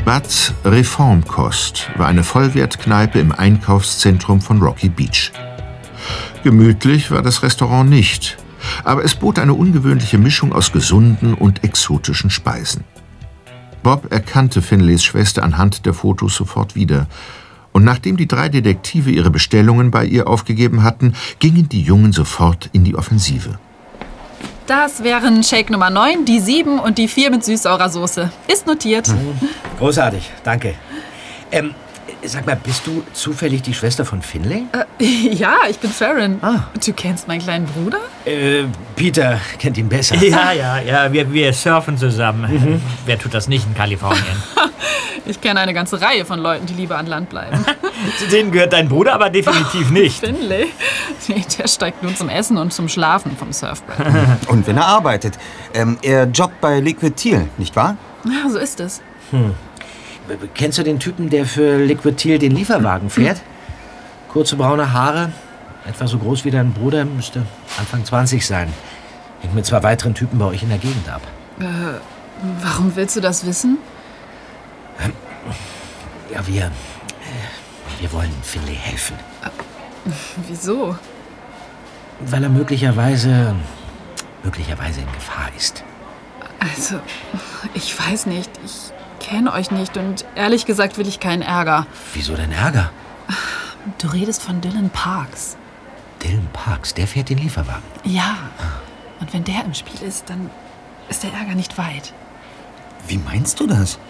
Bud's Reformkost war eine Vollwertkneipe im Einkaufszentrum von Rocky Beach. Gemütlich war das Restaurant nicht, aber es bot eine ungewöhnliche Mischung aus gesunden und exotischen Speisen. Bob erkannte Finlays Schwester anhand der Fotos sofort wieder. Und nachdem die 3 Detektive ihre Bestellungen bei ihr aufgegeben hatten, gingen die Jungen sofort in die Offensive. Das wären Shake Nummer 9, die 7 und die 4 mit süß-saurer Soße. Ist notiert. Großartig, danke. Sag mal, bist du zufällig die Schwester von Finlay? Ja, ich bin Farron. Ah. Du kennst meinen kleinen Bruder? Peter kennt ihn besser. Ja, wir surfen zusammen. Wer tut das nicht in Kalifornien? Ich kenne eine ganze Reihe von Leuten, die lieber an Land bleiben. Zu denen gehört dein Bruder aber definitiv nicht. Finlay? Nee, der steigt nur zum Essen und zum Schlafen vom Surfbrett. Und wenn er arbeitet. Er jobbt bei Liquid Teal, nicht wahr? Ja, so ist es. Kennst du den Typen, der für Liquid Teal den Lieferwagen fährt? Kurze braune Haare, etwa so groß wie dein Bruder, müsste Anfang 20 sein. Hängt mit 2 weiteren Typen bei euch in der Gegend ab. Warum willst du das wissen? Ja, wir wollen Finlay helfen. Wieso? Weil er möglicherweise in Gefahr ist. Also, ich weiß nicht. Ich kenne euch nicht und ehrlich gesagt will ich keinen Ärger. Wieso denn Ärger? Du redest von Dylan Parks. Dylan Parks, der fährt den Lieferwagen. Ja. Und wenn der im Spiel ist, dann ist der Ärger nicht weit. Wie meinst du das?